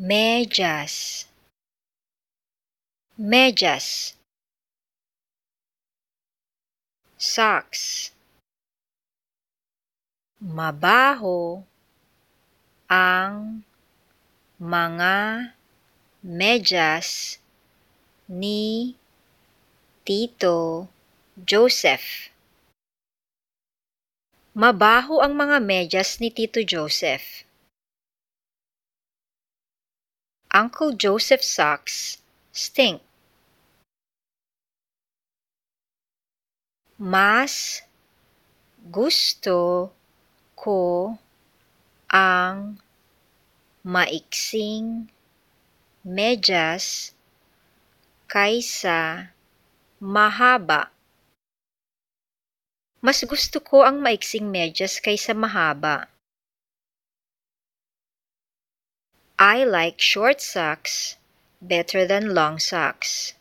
Medyas. Medyas. Socks. Mabaho ang mga medyas ni Tito Joseph. Mabaho ang mga medyas ni Tito Joseph. Uncle Joseph's socks stink. Mas gusto ko ang maiksing medyas kaysa mahaba. Mas gusto ko ang maiksing medyas kaysa mahaba. I like short socks better than long socks.